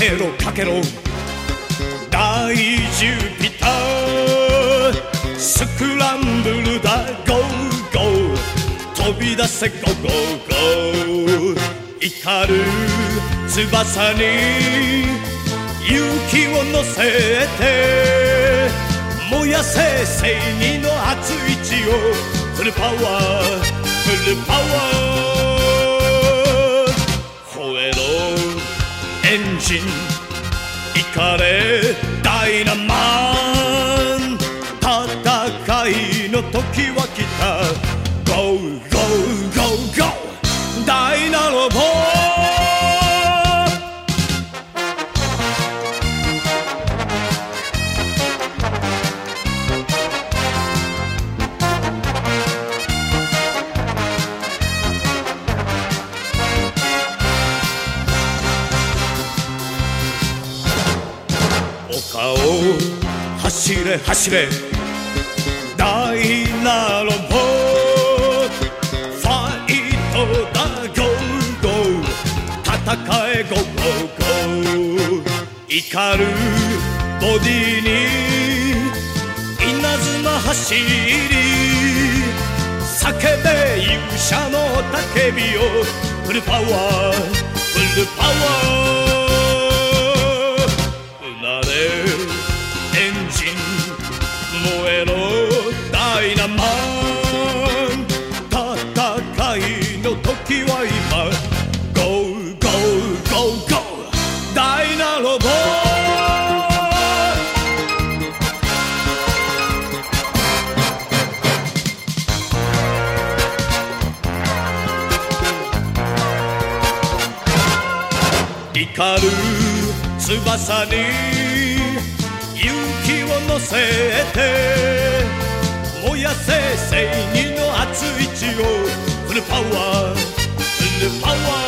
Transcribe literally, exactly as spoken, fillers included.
けろかけろ大ジュピター、スクランブルだゴーゴー、飛び出せゴーゴーゴー、光る翼に勇気を乗せて燃やせ正義の熱い血を、フルパワーフルパワー、吠えろエンジンイカれダイナマン、戦いの時は来た、ゴーゴーゴーゴーダイナロボ、丘を走れ走れダイナロボ、ファイトだゴーゴー、戦えゴーゴーゴー、光るボディに稲妻走り、叫べ勇者の叫びを、フルパワーフルパワー、エンジン燃えろダイナマン、戦いの時は今、ゴーゴーゴーゴーダイナロボ、光る翼に勇気を乗せて燃やせ正義の熱い血を、フルパワーフルパワー